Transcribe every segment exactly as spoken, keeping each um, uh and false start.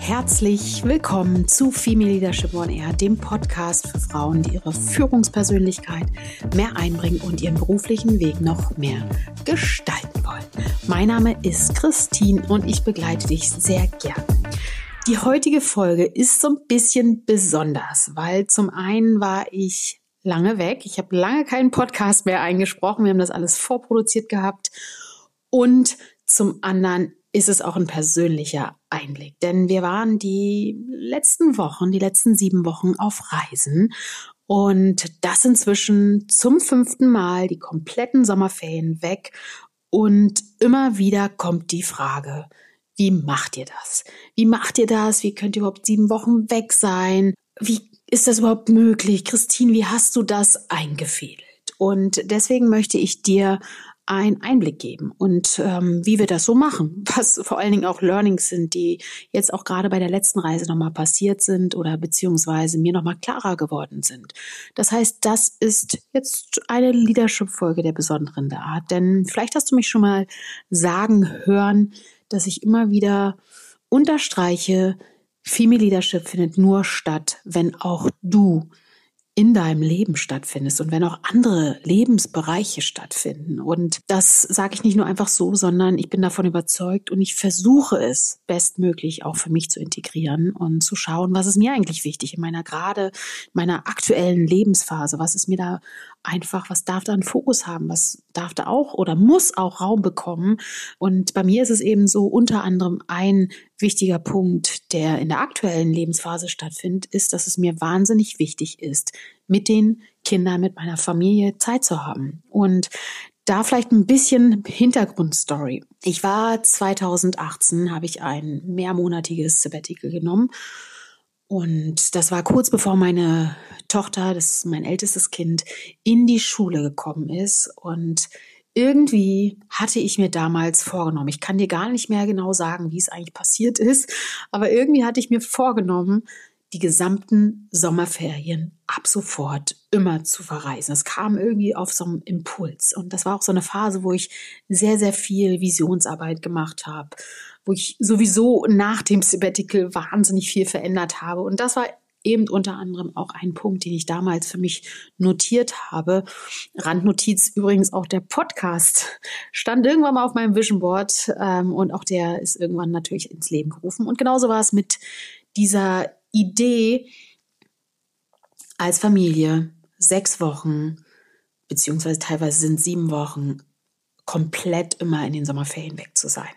Herzlich willkommen zu Female Leadership on Air, dem Podcast für Frauen, die ihre Führungspersönlichkeit mehr einbringen und ihren beruflichen Weg noch mehr gestalten wollen. Mein Name ist Christine und ich begleite dich sehr gern. Die heutige Folge ist so ein bisschen besonders, weil zum einen war ich lange weg. Ich habe lange keinen Podcast mehr eingesprochen. Wir haben das alles vorproduziert gehabt. Und zum anderen ist es auch ein persönlicher Einblick, denn wir waren die letzten Wochen, die letzten sieben Wochen auf Reisen und das inzwischen zum fünften Mal, die kompletten Sommerferien weg und immer wieder kommt die Frage, wie macht ihr das? Wie macht ihr das? Wie könnt ihr überhaupt sieben Wochen weg sein? Wie ist das überhaupt möglich? Christine, wie hast du das eingefädelt? Und deswegen möchte ich dir einen Einblick geben und ähm, wie wir das so machen, was vor allen Dingen auch Learnings sind, die jetzt auch gerade bei der letzten Reise nochmal passiert sind oder beziehungsweise mir nochmal klarer geworden sind. Das heißt, das ist jetzt eine Leadership-Folge der besonderen Art, denn vielleicht hast du mich schon mal sagen hören, dass ich immer wieder unterstreiche, Female Leadership findet nur statt, wenn auch du in deinem Leben stattfindest und wenn auch andere Lebensbereiche stattfinden. Und das sage ich nicht nur einfach so, sondern ich bin davon überzeugt und ich versuche es bestmöglich auch für mich zu integrieren und zu schauen, was ist mir eigentlich wichtig in meiner gerade, meiner aktuellen Lebensphase, was ist mir da einfach, was darf da einen Fokus haben, was darf da auch oder muss auch Raum bekommen. Und bei mir ist es eben so unter anderem ein wichtiger Punkt, der in der aktuellen Lebensphase stattfindet, ist, dass es mir wahnsinnig wichtig ist, mit den Kindern, mit meiner Familie Zeit zu haben. Und da vielleicht ein bisschen Hintergrundstory. Ich war zweitausendachtzehn, habe ich ein mehrmonatiges Sabbatical genommen. Und das war kurz bevor meine Tochter, das ist mein ältestes Kind, in die Schule gekommen ist. Und irgendwie hatte ich mir damals vorgenommen, ich kann dir gar nicht mehr genau sagen, wie es eigentlich passiert ist, aber irgendwie hatte ich mir vorgenommen, die gesamten Sommerferien ab sofort immer zu verreisen. Es kam irgendwie auf so einen Impuls. Und das war auch so eine Phase, wo ich sehr, sehr viel Visionsarbeit gemacht habe, wo ich sowieso nach dem Sabbatical wahnsinnig viel verändert habe. Und das war eben unter anderem auch ein Punkt, den ich damals für mich notiert habe. Randnotiz übrigens auch der Podcast stand irgendwann mal auf meinem Vision Board ähm, und auch der ist irgendwann natürlich ins Leben gerufen. Und genauso war es mit dieser Idee, als Familie sechs Wochen, beziehungsweise teilweise sind sieben Wochen, komplett immer in den Sommerferien weg zu sein.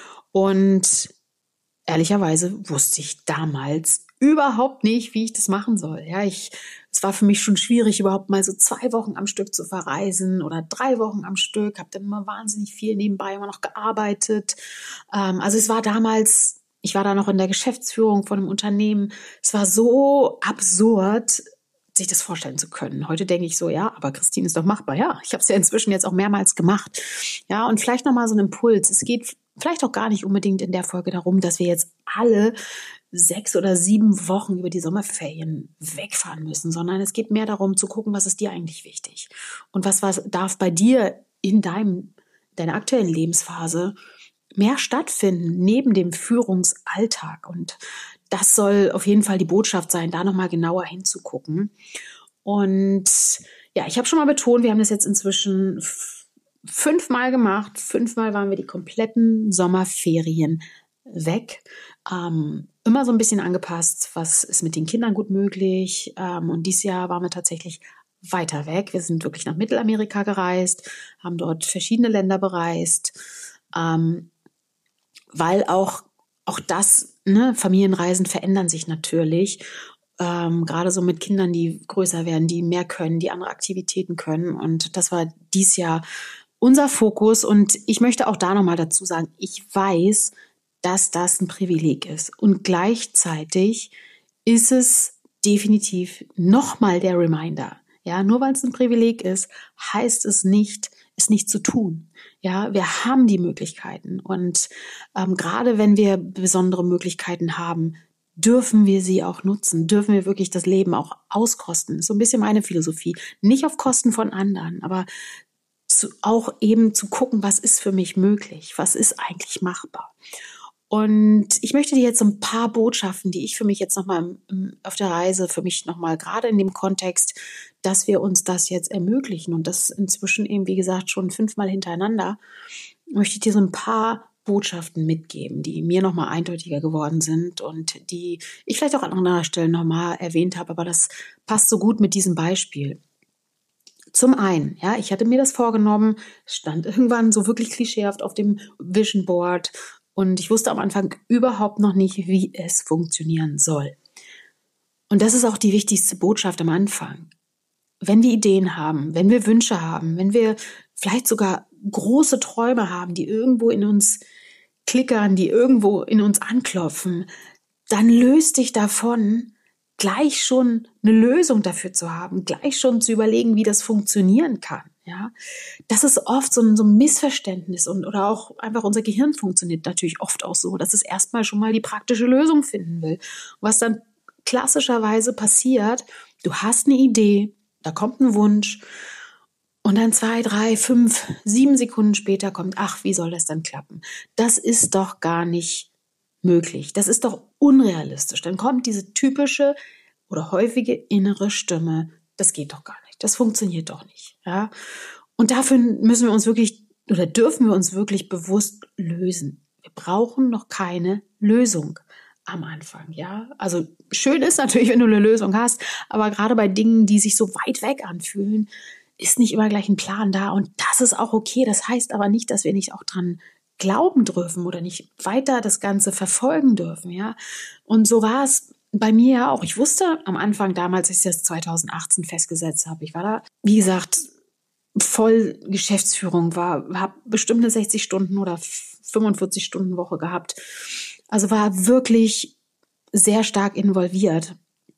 Und ehrlicherweise wusste ich damals überhaupt nicht, wie ich das machen soll. Ja, ich, es war für mich schon schwierig, überhaupt mal so zwei Wochen am Stück zu verreisen oder drei Wochen am Stück. Habe dann immer wahnsinnig viel nebenbei immer noch gearbeitet. Ähm, also es war damals, ich war da noch in der Geschäftsführung von einem Unternehmen. Es war so absurd, sich das vorstellen zu können. Heute denke ich so, ja, aber Christine, ist doch machbar. Ja, ich habe es ja inzwischen jetzt auch mehrmals gemacht. Ja, und vielleicht nochmal so ein Impuls. Es geht vielleicht auch gar nicht unbedingt in der Folge darum, dass wir jetzt alle sechs oder sieben Wochen über die Sommerferien wegfahren müssen, sondern es geht mehr darum zu gucken, was ist dir eigentlich wichtig und was, was darf bei dir in deinem, deiner aktuellen Lebensphase mehr stattfinden neben dem Führungsalltag. Und das soll auf jeden Fall die Botschaft sein, da nochmal genauer hinzugucken. Und ja, ich habe schon mal betont, wir haben das jetzt inzwischen f- fünfmal gemacht. Fünfmal waren wir die kompletten Sommerferien weg. Ähm, immer so ein bisschen angepasst, was ist mit den Kindern gut möglich. Ähm, und dieses Jahr waren wir tatsächlich weiter weg. Wir sind wirklich nach Mittelamerika gereist, haben dort verschiedene Länder bereist, ähm, weil auch, auch das, ne, Familienreisen verändern sich natürlich. Ähm, gerade so mit Kindern, die größer werden, die mehr können, die andere Aktivitäten können. Und das war dieses Jahr unser Fokus. Und ich möchte auch da nochmal dazu sagen, ich weiß, dass das ein Privileg ist. Und gleichzeitig ist es definitiv nochmal der Reminder. Ja, nur weil es ein Privileg ist, heißt es nicht, es nicht zu tun. Ja, wir haben die Möglichkeiten. Und ähm, gerade wenn wir besondere Möglichkeiten haben, dürfen wir sie auch nutzen, dürfen wir wirklich das Leben auch auskosten. Das ist so ein bisschen meine Philosophie. Nicht auf Kosten von anderen, aber zu, auch eben zu gucken, was ist für mich möglich, was ist eigentlich machbar. Und ich möchte dir jetzt so ein paar Botschaften, die ich für mich jetzt nochmal auf der Reise, für mich nochmal gerade in dem Kontext, dass wir uns das jetzt ermöglichen und das inzwischen eben, wie gesagt, schon fünfmal hintereinander, möchte ich dir so ein paar Botschaften mitgeben, die mir nochmal eindeutiger geworden sind und die ich vielleicht auch an anderer Stelle nochmal erwähnt habe, aber das passt so gut mit diesem Beispiel. Zum einen, ja, ich hatte mir das vorgenommen, stand irgendwann so wirklich klischeehaft auf dem Vision Board und ich wusste am Anfang überhaupt noch nicht, wie es funktionieren soll. Und das ist auch die wichtigste Botschaft am Anfang. Wenn wir Ideen haben, wenn wir Wünsche haben, wenn wir vielleicht sogar große Träume haben, die irgendwo in uns klickern, die irgendwo in uns anklopfen, dann löst dich davon, gleich schon eine Lösung dafür zu haben, gleich schon zu überlegen, wie das funktionieren kann. Ja, das ist oft so ein, so ein Missverständnis und oder auch einfach unser Gehirn funktioniert natürlich oft auch so, dass es erstmal schon mal die praktische Lösung finden will. Was dann klassischerweise passiert, du hast eine Idee, da kommt ein Wunsch und dann zwei, drei, fünf, sieben Sekunden später kommt, ach, wie soll das dann klappen? Das ist doch gar nicht möglich. Das ist doch unrealistisch. Dann kommt diese typische oder häufige innere Stimme, das geht doch gar nicht, das funktioniert doch nicht. Ja? Und dafür müssen wir uns wirklich oder dürfen wir uns wirklich bewusst lösen. Wir brauchen noch keine Lösung am Anfang, ja. Also schön ist natürlich, wenn du eine Lösung hast, aber gerade bei Dingen, die sich so weit weg anfühlen, ist nicht immer gleich ein Plan da und das ist auch okay. Das heißt aber nicht, dass wir nicht auch dran glauben dürfen oder nicht weiter das Ganze verfolgen dürfen, ja. Und so war es bei mir ja auch. Ich wusste am Anfang damals, als ich das zweitausendachtzehn festgesetzt habe, ich war da, wie gesagt, voll Geschäftsführung, war, habe bestimmt eine sechzig Stunden oder fünfundvierzig Stunden Woche gehabt. Also war wirklich sehr stark involviert.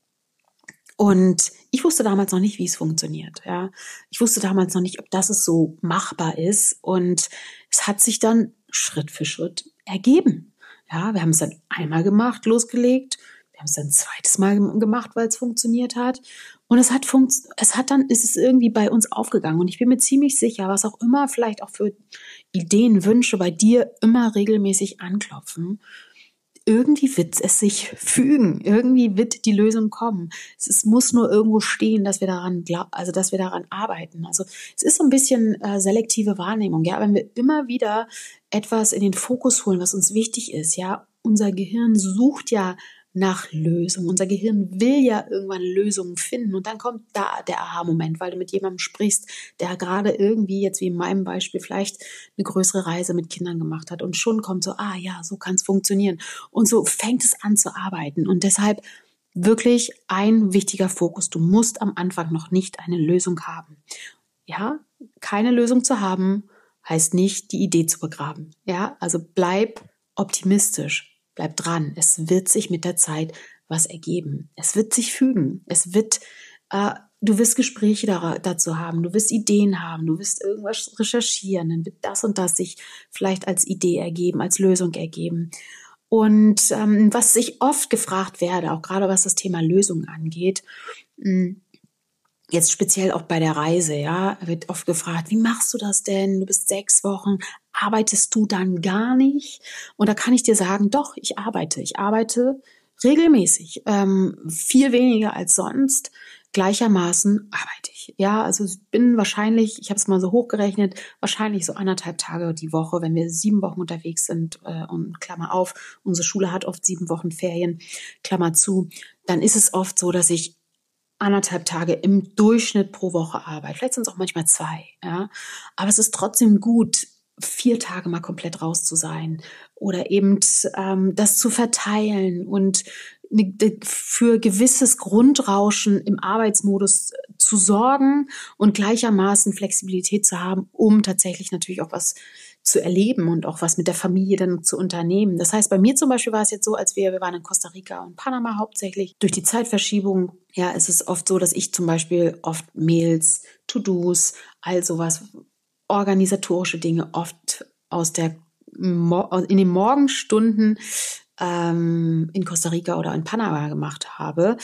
Und ich wusste damals noch nicht, wie es funktioniert. Ja, ich wusste damals noch nicht, ob das es so machbar ist. Und es hat sich dann Schritt für Schritt ergeben. Ja, wir haben es dann einmal gemacht, losgelegt. Wir haben es dann ein zweites Mal gemacht, weil es funktioniert hat. Und es hat funkt, es hat dann, ist es irgendwie bei uns aufgegangen. Und ich bin mir ziemlich sicher, was auch immer vielleicht auch für Ideen, Wünsche bei dir immer regelmäßig anklopfen, irgendwie wird es sich fügen. Irgendwie wird die Lösung kommen. Es, es muss nur irgendwo stehen, dass wir daran glaub, also dass wir daran arbeiten. Also es ist so ein bisschen äh, selektive Wahrnehmung. Ja, wenn wir immer wieder etwas in den Fokus holen, was uns wichtig ist. Ja, unser Gehirn sucht ja nach Lösungen. Unser Gehirn will ja irgendwann Lösungen finden und dann kommt da der Aha-Moment, weil du mit jemandem sprichst, der gerade irgendwie, jetzt wie in meinem Beispiel, vielleicht eine größere Reise mit Kindern gemacht hat und schon kommt so, ah ja, so kann es funktionieren und so fängt es an zu arbeiten und deshalb wirklich ein wichtiger Fokus. Du musst am Anfang noch nicht eine Lösung haben. Ja, keine Lösung zu haben, heißt nicht, die Idee zu begraben. Ja, also bleib optimistisch. Bleib dran. Es wird sich mit der Zeit was ergeben. Es wird sich fügen. Es wird, äh, du wirst Gespräche da, dazu haben. Du wirst Ideen haben. Du wirst irgendwas recherchieren. Dann wird das und das sich vielleicht als Idee ergeben, als Lösung ergeben. Und ähm, was ich oft gefragt werde, auch gerade was das Thema Lösungen angeht, mh, jetzt speziell auch bei der Reise, ja, wird oft gefragt, wie machst du das denn? Du bist sechs Wochen, arbeitest du dann gar nicht? Und da kann ich dir sagen, doch, ich arbeite. Ich arbeite regelmäßig, ähm, viel weniger als sonst. Gleichermaßen arbeite ich. Ja, also ich bin wahrscheinlich, ich habe es mal so hochgerechnet, wahrscheinlich so anderthalb Tage die Woche, wenn wir sieben Wochen unterwegs sind äh, und Klammer auf, unsere Schule hat oft sieben Wochen Ferien, Klammer zu, dann ist es oft so, dass ich anderthalb Tage im Durchschnitt pro Woche arbeite. Vielleicht sind es auch manchmal zwei. Ja, aber es ist trotzdem gut, vier Tage mal komplett raus zu sein oder eben ähm, das zu verteilen und für gewisses Grundrauschen im Arbeitsmodus zu sorgen und gleichermaßen Flexibilität zu haben, um tatsächlich natürlich auch was zu erleben und auch was mit der Familie dann zu unternehmen. Das heißt, bei mir zum Beispiel war es jetzt so, als wir, wir waren in Costa Rica und Panama hauptsächlich. Durch die Zeitverschiebung, ja, ist es oft so, dass ich zum Beispiel oft Mails, To-Dos, all sowas, organisatorische Dinge oft aus der in den Morgenstunden ähm, in Costa Rica oder in Panama gemacht habe.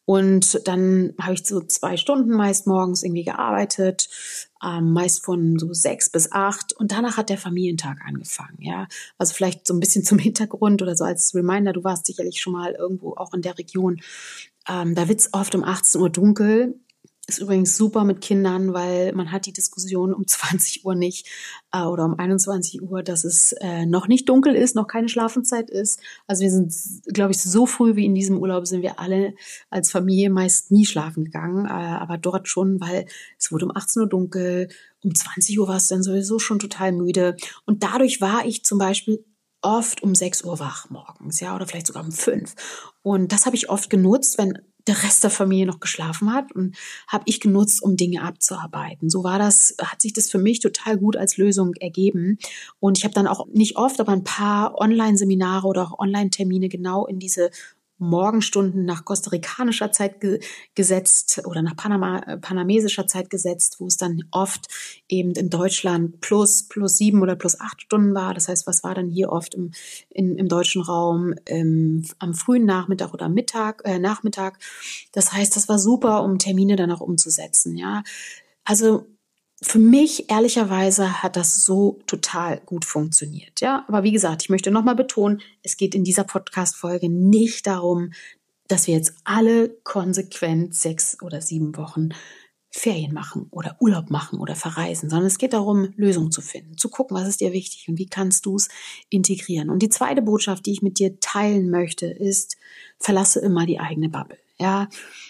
Und dann habe ich so zwei Stunden meist morgens irgendwie gearbeitet, ähm, meist von so sechs bis acht. Und danach hat der Familientag angefangen, ja. Also vielleicht so ein bisschen zum Hintergrund oder so als Reminder. Du warst sicherlich schon mal irgendwo auch in der Region. Ähm, da wird's oft um achtzehn Uhr dunkel. Ist übrigens super mit Kindern, weil man hat die Diskussion um zwanzig Uhr nicht äh, oder um einundzwanzig Uhr, dass es äh, noch nicht dunkel ist, noch keine Schlafenszeit ist. Also wir sind, glaube ich, so früh wie in diesem Urlaub sind wir alle als Familie meist nie schlafen gegangen, äh, aber dort schon, weil es wurde um achtzehn Uhr dunkel, um zwanzig Uhr war es dann sowieso schon total müde. Und dadurch war ich zum Beispiel oft um sechs Uhr wach morgens, ja, oder vielleicht sogar um fünf. Und das habe ich oft genutzt, wenn der Rest der Familie noch geschlafen hat, und habe ich genutzt, um Dinge abzuarbeiten. So war das, hat sich das für mich total gut als Lösung ergeben. Und ich habe dann auch nicht oft, aber ein paar Online-Seminare oder auch Online-Termine genau in diese Morgenstunden nach kostarikanischer Zeit ge- gesetzt oder nach Panama, äh, panamesischer Zeit gesetzt, wo es dann oft eben in Deutschland plus, plus sieben oder plus acht Stunden war. Das heißt, was war dann hier oft im, in, im deutschen Raum ähm, am frühen Nachmittag oder Mittag, äh, Nachmittag. Das heißt, das war super, um Termine dann auch umzusetzen, ja. Also für mich, ehrlicherweise, hat das so total gut funktioniert, ja. Aber wie gesagt, ich möchte nochmal betonen, es geht in dieser Podcast-Folge nicht darum, dass wir jetzt alle konsequent sechs oder sieben Wochen Ferien machen oder Urlaub machen oder verreisen, sondern es geht darum, Lösungen zu finden, zu gucken, was ist dir wichtig und wie kannst du es integrieren. Und die zweite Botschaft, die ich mit dir teilen möchte, ist, verlasse immer die eigene Bubble, ja.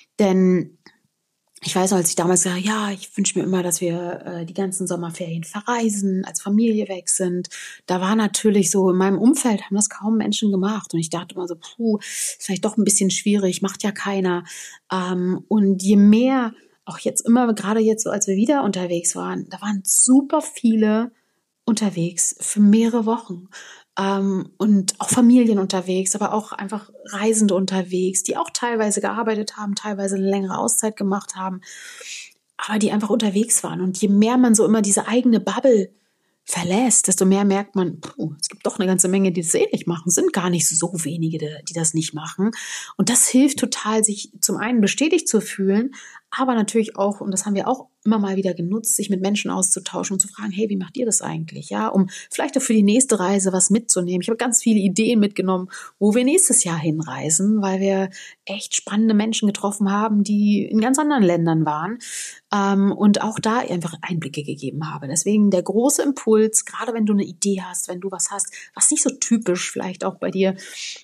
Denn ich weiß noch, als ich damals gesagt habe, ja, ich wünsche mir immer, dass wir äh, die ganzen Sommerferien verreisen, als Familie weg sind. Da war natürlich so, in meinem Umfeld haben das kaum Menschen gemacht. Und ich dachte immer so, puh, ist vielleicht doch ein bisschen schwierig, macht ja keiner. Ähm, und je mehr, auch jetzt immer, gerade jetzt so, als wir wieder unterwegs waren, da waren super viele unterwegs für mehrere Wochen. Ähm, und auch Familien unterwegs, aber auch einfach Reisende unterwegs, die auch teilweise gearbeitet haben, teilweise eine längere Auszeit gemacht haben, aber die einfach unterwegs waren. Und je mehr man so immer diese eigene Bubble verlässt, desto mehr merkt man, puh, es gibt doch eine ganze Menge, die das ähnlich machen. Es sind gar nicht so wenige, die, die das nicht machen. Und das hilft total, sich zum einen bestätigt zu fühlen, aber natürlich auch, und das haben wir auch immer mal wieder genutzt, sich mit Menschen auszutauschen und zu fragen, hey, wie macht ihr das eigentlich? Ja, um vielleicht auch für die nächste Reise was mitzunehmen. Ich habe ganz viele Ideen mitgenommen, wo wir nächstes Jahr hinreisen, weil wir echt spannende Menschen getroffen haben, die in ganz anderen Ländern waren, ähm, und auch da einfach Einblicke gegeben habe. Deswegen der große Impuls, gerade wenn du eine Idee hast, wenn du was hast, was nicht so typisch vielleicht auch bei dir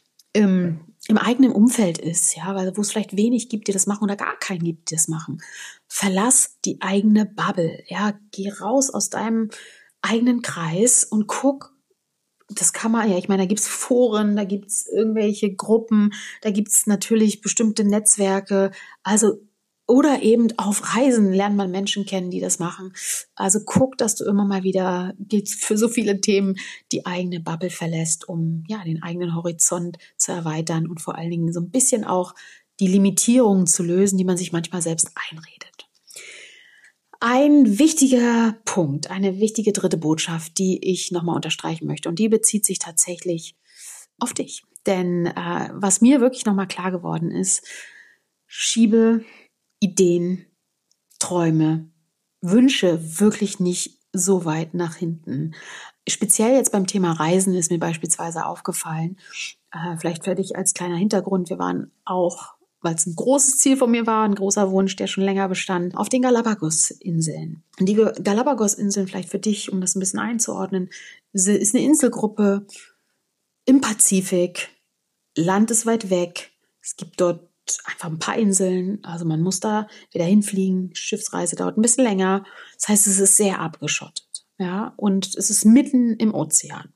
im, im eigenen Umfeld ist, ja, weil wo es vielleicht wenig gibt, die das machen oder gar keinen gibt, die das machen. Verlass die eigene Bubble, ja, geh raus aus deinem eigenen Kreis und guck, das kann man, ja, ich meine, da gibt's Foren, da gibt's irgendwelche Gruppen, da gibt's natürlich bestimmte Netzwerke, also oder eben auf Reisen lernt man Menschen kennen, die das machen. Also guck, dass du immer mal wieder, gilt für so viele Themen, die eigene Bubble verlässt, um ja den eigenen Horizont zu erweitern und vor allen Dingen so ein bisschen auch die Limitierungen zu lösen, die man sich manchmal selbst einredet. Ein wichtiger Punkt, eine wichtige dritte Botschaft, die ich nochmal unterstreichen möchte, und die bezieht sich tatsächlich auf dich. Denn äh, was mir wirklich nochmal klar geworden ist, schiebe Ideen, Träume, Wünsche wirklich nicht so weit nach hinten. Speziell jetzt beim Thema Reisen ist mir beispielsweise aufgefallen, äh, vielleicht für dich als kleiner Hintergrund, wir waren auch, weil es ein großes Ziel von mir war, ein großer Wunsch, der schon länger bestand, auf den Galapagos-Inseln. Und die Galapagos-Inseln, vielleicht für dich, um das ein bisschen einzuordnen, ist eine Inselgruppe im Pazifik, Land ist weit weg, es gibt dort einfach ein paar Inseln, also man muss da wieder hinfliegen, Schiffsreise dauert ein bisschen länger, das heißt, es ist sehr abgeschottet, ja, und es ist mitten im Ozean.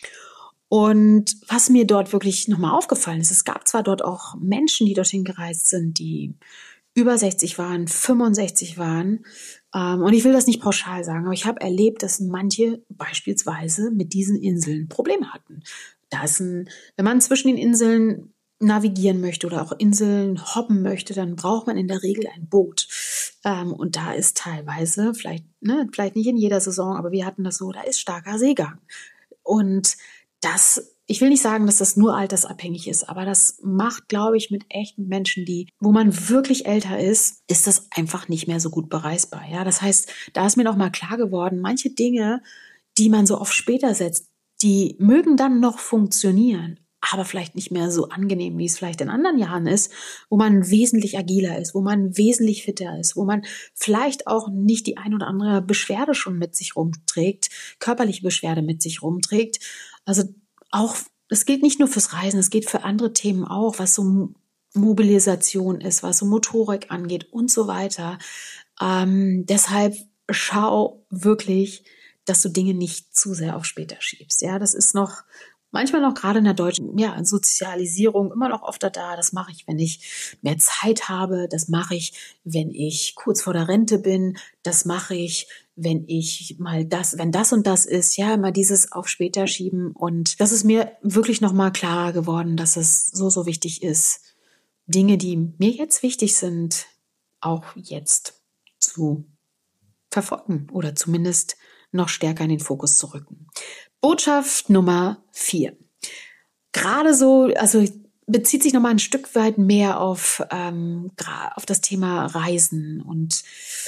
Und was mir dort wirklich nochmal aufgefallen ist, es gab zwar dort auch Menschen, die dorthin gereist sind, die über sechzig waren, fünfundsechzig waren, ähm, und ich will das nicht pauschal sagen, aber ich habe erlebt, dass manche beispielsweise mit diesen Inseln Probleme hatten. Da ist ein, wenn man zwischen den Inseln navigieren möchte oder auch Inseln hoppen möchte, dann braucht man in der Regel ein Boot. Ähm, und da ist teilweise, vielleicht, ne, vielleicht nicht in jeder Saison, aber wir hatten das so, da ist starker Seegang. Und das ich will nicht sagen, dass das nur altersabhängig ist, aber das macht, glaube ich, mit echten Menschen, die, wo man wirklich älter ist, ist das einfach nicht mehr so gut bereisbar. Ja, das heißt, da ist mir noch mal klar geworden, manche Dinge, die man so oft später setzt, die mögen dann noch funktionieren, aber vielleicht nicht mehr so angenehm, wie es vielleicht in anderen Jahren ist, wo man wesentlich agiler ist, wo man wesentlich fitter ist, wo man vielleicht auch nicht die ein oder andere Beschwerde schon mit sich rumträgt, körperliche Beschwerde mit sich rumträgt. Also auch, es gilt nicht nur fürs Reisen, es geht für andere Themen auch, was so Mobilisation ist, was so Motorik angeht und so weiter. Ähm, deshalb schau wirklich, dass du Dinge nicht zu sehr auf später schiebst. Ja, das ist noch manchmal noch gerade in der deutschen ja, Sozialisierung immer noch öfter da. Das mache ich, wenn ich mehr Zeit habe. Das mache ich, wenn ich kurz vor der Rente bin. Das mache ich, wenn ich mal das, wenn das und das ist. Ja, immer dieses auf später schieben. Und das ist mir wirklich nochmal klarer geworden, dass es so, so wichtig ist, Dinge, die mir jetzt wichtig sind, auch jetzt zu verfolgen oder zumindest noch stärker in den Fokus zu rücken. Botschaft Nummer vier. Gerade so, also bezieht sich nochmal ein Stück weit mehr auf, ähm, auf das Thema Reisen und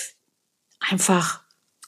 einfach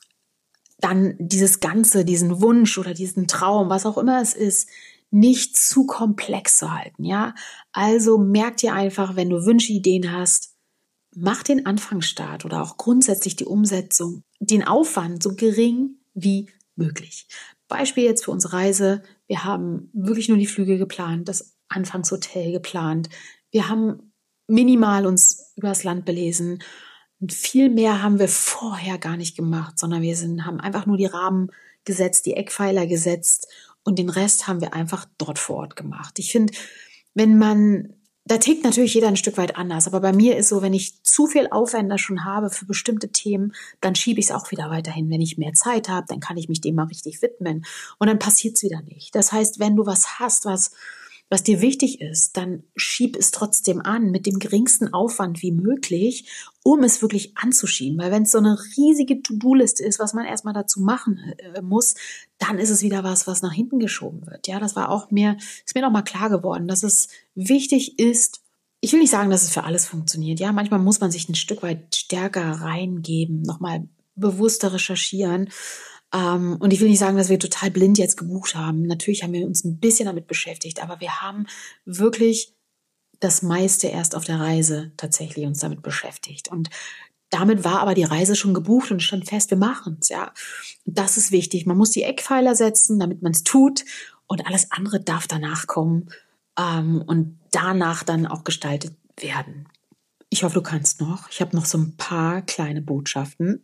dann dieses Ganze, diesen Wunsch oder diesen Traum, was auch immer es ist, nicht zu komplex zu halten. Ja, also merk dir einfach, wenn du Wünsche, Ideen hast, mach den Anfangsstart oder auch grundsätzlich die Umsetzung, den Aufwand so gering wie möglich. Beispiel jetzt für unsere Reise. Wir haben wirklich nur die Flüge geplant, das Anfangshotel geplant. Wir haben minimal uns über das Land belesen. Und viel mehr haben wir vorher gar nicht gemacht, sondern wir sind, haben einfach nur die Rahmen gesetzt, die Eckpfeiler gesetzt und den Rest haben wir einfach dort vor Ort gemacht. Ich finde, wenn man Da tickt natürlich jeder ein Stück weit anders. Aber bei mir ist so, wenn ich zu viel Aufwender schon habe für bestimmte Themen, dann schiebe ich es auch wieder weiterhin. Wenn ich mehr Zeit habe, dann kann ich mich dem mal richtig widmen. Und dann passiert es wieder nicht. Das heißt, wenn du was hast, was, was dir wichtig ist, dann schieb es trotzdem an mit dem geringsten Aufwand wie möglich, um es wirklich anzuschieben. Weil wenn es so eine riesige To-Do-Liste ist, was man erstmal dazu machen äh, muss, dann ist es wieder was, was nach hinten geschoben wird. Ja, das war auch mir, ist mir nochmal klar geworden, dass es wichtig ist. Ich will nicht sagen, dass es für alles funktioniert. Ja, manchmal muss man sich ein Stück weit stärker reingeben, nochmal bewusster recherchieren. Ähm, und ich will nicht sagen, dass wir total blind jetzt gebucht haben. Natürlich haben wir uns ein bisschen damit beschäftigt, aber wir haben wirklich das meiste erst auf der Reise tatsächlich uns damit beschäftigt. Und damit war aber die Reise schon gebucht und stand fest, wir machen es, ja. Und das ist wichtig. Man muss die Eckpfeiler setzen, damit man es tut und alles andere darf danach kommen ähm, und danach dann auch gestaltet werden. Ich hoffe, du kannst noch. Ich habe noch so ein paar kleine Botschaften.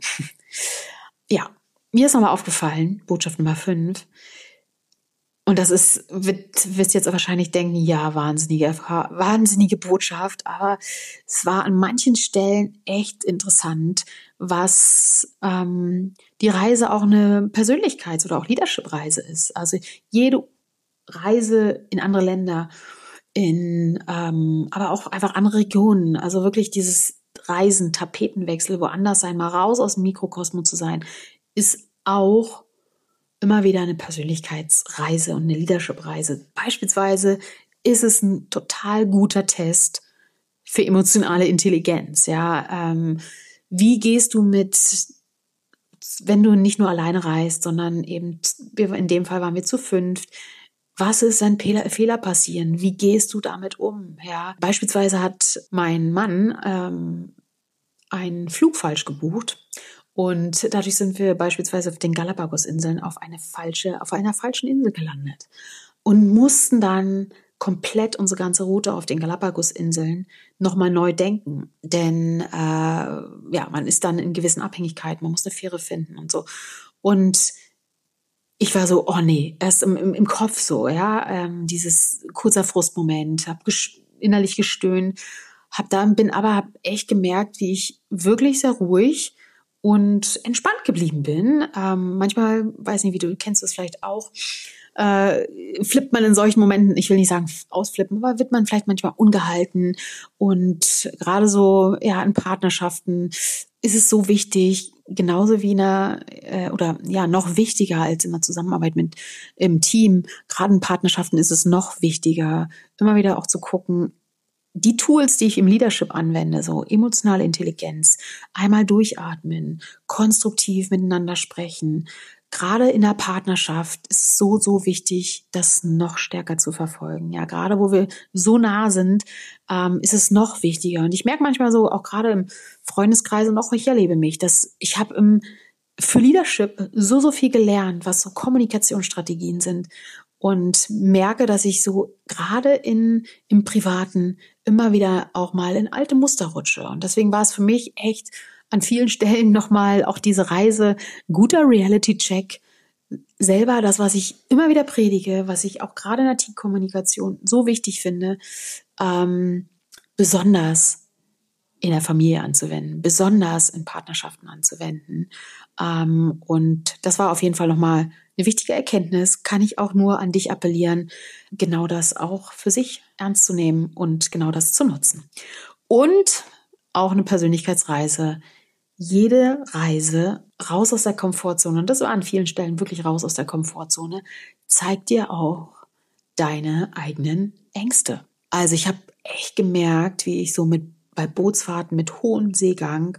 Ja, mir ist nochmal aufgefallen, Botschaft Nummer fünf. Und das ist, wird, wirst jetzt wahrscheinlich denken, ja, wahnsinnige, wahnsinnige Botschaft, aber es war an manchen Stellen echt interessant, was ähm, die Reise auch eine Persönlichkeits- oder auch Leadership-Reise ist. Also jede Reise in andere Länder, in ähm, aber auch einfach andere Regionen, also wirklich dieses Reisen, Tapetenwechsel, woanders sein, mal raus aus dem Mikrokosmos zu sein, ist auch immer wieder eine Persönlichkeitsreise und eine Leadership-Reise. Beispielsweise ist es ein total guter Test für emotionale Intelligenz. Ja, ähm, wie gehst du mit, wenn du nicht nur alleine reist, sondern eben, in dem Fall waren wir zu fünft, was ist, wenn Fehler, Fehler passieren? Wie gehst du damit um? Ja, beispielsweise hat mein Mann ähm, einen Flug falsch gebucht. Und dadurch sind wir beispielsweise auf den Galapagos-Inseln auf eine falsche, auf einer falschen Insel gelandet und mussten dann komplett unsere ganze Route auf den Galapagos-Inseln nochmal neu denken. Denn äh, ja, man ist dann in gewissen Abhängigkeiten, man muss eine Fähre finden und so. Und ich war so, oh nee, erst im, im, im Kopf so, ja, ähm, dieses kurzer Frustmoment, hab ges- innerlich gestöhnt, hab dann bin aber hab echt gemerkt, wie ich wirklich sehr ruhig und entspannt geblieben bin. Ähm, manchmal, weiß nicht, wie du kennst das vielleicht auch, äh, flippt man in solchen Momenten, ich will nicht sagen ausflippen, aber wird man vielleicht manchmal ungehalten. Und gerade so ja in Partnerschaften ist es so wichtig, genauso wie in einer, äh, oder ja, noch wichtiger als in der Zusammenarbeit mit im Team, gerade in Partnerschaften ist es noch wichtiger, immer wieder auch zu gucken, die Tools, die ich im Leadership anwende, so emotionale Intelligenz, einmal durchatmen, konstruktiv miteinander sprechen. Gerade in der Partnerschaft ist es so, so wichtig, das noch stärker zu verfolgen. Ja, gerade wo wir so nah sind, ähm, ist es noch wichtiger. Und ich merke manchmal so, auch gerade im Freundeskreis und auch ich erlebe mich, dass ich habe im für Leadership so, so viel gelernt, was so Kommunikationsstrategien sind. Und merke, dass ich so gerade in im Privaten immer wieder auch mal in alte Muster rutsche. Und deswegen war es für mich echt an vielen Stellen nochmal auch diese Reise, guter Reality-Check, selber das, was ich immer wieder predige, was ich auch gerade in der Teamkommunikation so wichtig finde, ähm, besonders in der Familie anzuwenden, besonders in Partnerschaften anzuwenden. Ähm, und das war auf jeden Fall nochmal eine wichtige Erkenntnis, kann ich auch nur an dich appellieren, genau das auch für sich ernst zu nehmen und genau das zu nutzen. Und auch eine Persönlichkeitsreise. Jede Reise raus aus der Komfortzone, und das war an vielen Stellen wirklich raus aus der Komfortzone, zeigt dir auch deine eigenen Ängste. Also ich habe echt gemerkt, wie ich so mit bei Bootsfahrten mit hohem Seegang,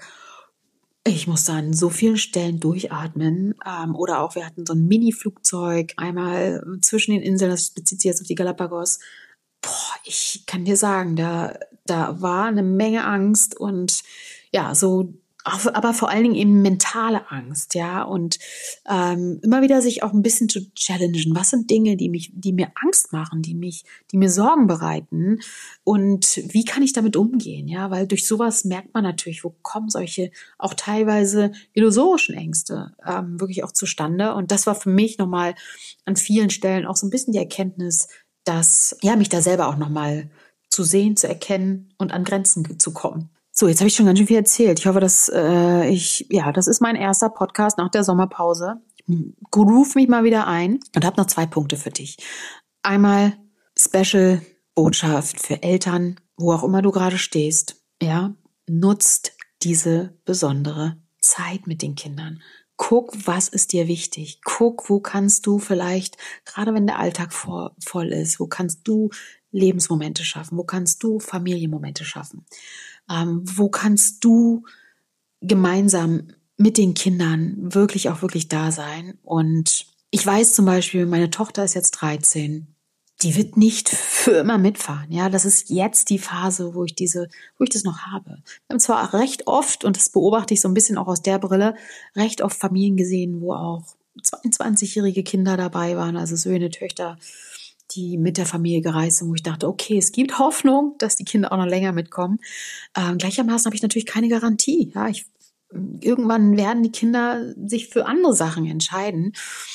ich musste an so vielen Stellen durchatmen. Ähm, oder auch, wir hatten so ein Mini-Flugzeug einmal zwischen den Inseln, das bezieht sich jetzt auf die Galapagos. Boah, ich kann dir sagen, da, da war eine Menge Angst und ja, so, aber vor allen Dingen eben mentale Angst, ja, und ähm, immer wieder sich auch ein bisschen zu challengen. Was sind Dinge, die mich, die mir Angst machen, die mich, die mir Sorgen bereiten und wie kann ich damit umgehen, ja, weil durch sowas merkt man natürlich, wo kommen solche auch teilweise illusorischen Ängste ähm, wirklich auch zustande. Und das war für mich nochmal an vielen Stellen auch so ein bisschen die Erkenntnis, dass ja mich da selber auch nochmal zu sehen, zu erkennen und an Grenzen zu kommen. So, jetzt habe ich schon ganz schön viel erzählt. Ich hoffe, dass äh, ich, ja, das ist mein erster Podcast nach der Sommerpause. Ich groove mich mal wieder ein und habe noch zwei Punkte für dich. Einmal Special Botschaft für Eltern, wo auch immer du gerade stehst. Ja, nutzt diese besondere Zeit mit den Kindern. Guck, was ist dir wichtig. Guck, wo kannst du vielleicht, gerade wenn der Alltag vor, voll ist, wo kannst du Lebensmomente schaffen, wo kannst du Familienmomente schaffen. Ähm, wo kannst du gemeinsam mit den Kindern wirklich auch wirklich da sein? Und ich weiß zum Beispiel, meine Tochter ist jetzt dreizehn, die wird nicht für immer mitfahren. Ja, das ist jetzt die Phase, wo ich diese, wo ich das noch habe. Wir haben zwar recht oft, und das beobachte ich so ein bisschen auch aus der Brille, recht oft Familien gesehen, wo auch zweiundzwanzigjährige Kinder dabei waren, also Söhne, Töchter, die mit der Familie gereist sind, wo ich dachte, okay, es gibt Hoffnung, dass die Kinder auch noch länger mitkommen. Ähm, gleichermaßen habe ich natürlich keine Garantie. Ja, ich, irgendwann werden die Kinder sich für andere Sachen entscheiden.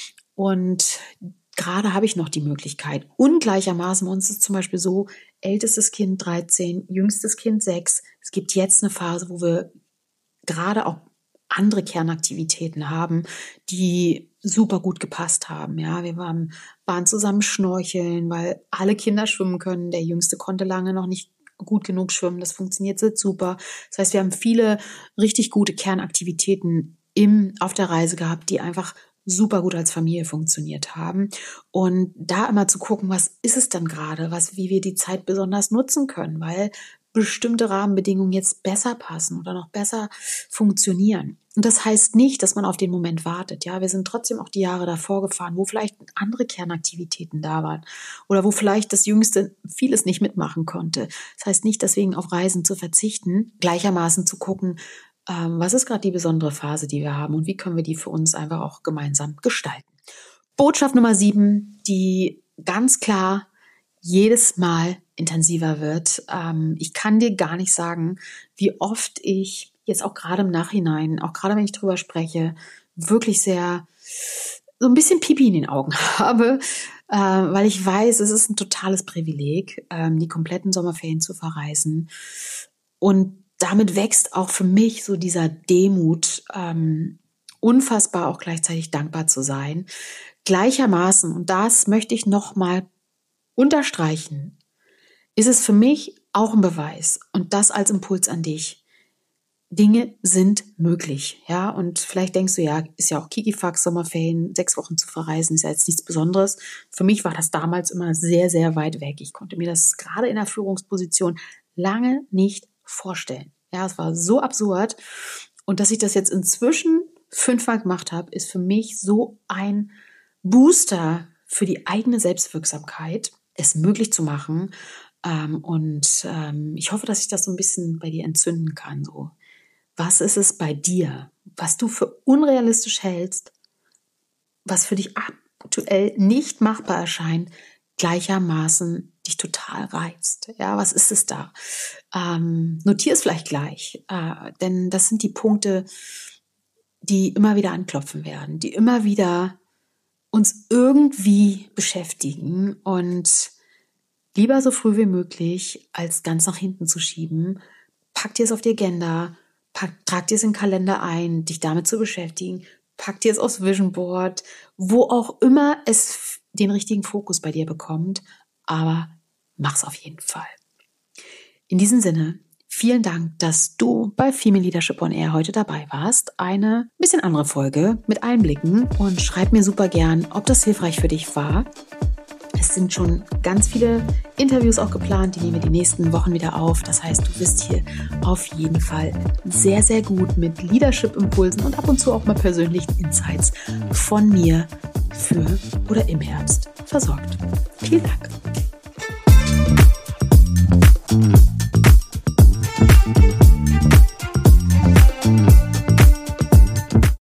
Und gerade habe ich noch die Möglichkeit. Und gleichermaßen, uns ist zum Beispiel so, ältestes Kind dreizehn, jüngstes Kind sechs. Es gibt jetzt eine Phase, wo wir gerade auch andere Kernaktivitäten haben, die super gut gepasst haben. Ja, wir waren, waren zusammen schnorcheln, weil alle Kinder schwimmen können. Der Jüngste konnte lange noch nicht gut genug schwimmen. Das funktioniert jetzt super. Das heißt, wir haben viele richtig gute Kernaktivitäten im, auf der Reise gehabt, die einfach super gut als Familie funktioniert haben. Und da immer zu gucken, was ist es dann gerade, was, wie wir die Zeit besonders nutzen können, weil bestimmte Rahmenbedingungen jetzt besser passen oder noch besser funktionieren. Und das heißt nicht, dass man auf den Moment wartet. Ja, wir sind trotzdem auch die Jahre davor gefahren, wo vielleicht andere Kernaktivitäten da waren oder wo vielleicht das Jüngste vieles nicht mitmachen konnte. Das heißt nicht, deswegen auf Reisen zu verzichten, gleichermaßen zu gucken, ähm, was ist gerade die besondere Phase, die wir haben und wie können wir die für uns einfach auch gemeinsam gestalten. Botschaft Nummer sieben, die ganz klar jedes Mal intensiver wird. Ähm, ich kann dir gar nicht sagen, wie oft ich jetzt auch gerade im Nachhinein, auch gerade wenn ich drüber spreche, wirklich sehr so ein bisschen Pipi in den Augen habe, äh, weil ich weiß, es ist ein totales Privileg, ähm, die kompletten Sommerferien zu verreisen. Und damit wächst auch für mich so dieser Demut, ähm, unfassbar auch gleichzeitig dankbar zu sein. Gleichermaßen, und das möchte ich nochmal unterstreichen, ist es für mich auch ein Beweis und das als Impuls an dich. Dinge sind möglich, ja, und vielleicht denkst du, ja, ist ja auch Kikifax, Sommerferien, sechs Wochen zu verreisen, ist ja jetzt nichts Besonderes. Für mich war das damals immer sehr, sehr weit weg. Ich konnte mir das gerade in der Führungsposition lange nicht vorstellen. Ja, es war so absurd. Und dass ich das jetzt inzwischen fünfmal gemacht habe, ist für mich so ein Booster für die eigene Selbstwirksamkeit, es möglich zu machen. Ähm, und ähm, ich hoffe, dass ich das so ein bisschen bei dir entzünden kann, so. Was ist es bei dir, was du für unrealistisch hältst, was für dich aktuell nicht machbar erscheint, gleichermaßen dich total reizt? Ja, was ist es da? Ähm, notier es vielleicht gleich, äh, denn das sind die Punkte, die immer wieder anklopfen werden, die immer wieder uns irgendwie beschäftigen und lieber so früh wie möglich, als ganz nach hinten zu schieben. Pack dir es auf die Agenda, pack, trag dir es in den Kalender ein, dich damit zu beschäftigen, pack dir es aufs Vision Board, wo auch immer es den richtigen Fokus bei dir bekommt, aber mach's auf jeden Fall. In diesem Sinne, vielen Dank, dass du bei Female Leadership on Air heute dabei warst. Eine bisschen andere Folge mit Einblicken und schreib mir super gern, ob das hilfreich für dich war. Es sind schon ganz viele Interviews auch geplant, die nehmen wir die nächsten Wochen wieder auf. Das heißt, du wirst hier auf jeden Fall sehr, sehr gut mit Leadership-Impulsen und ab und zu auch mal persönlichen Insights von mir für oder im Herbst versorgt. Vielen Dank.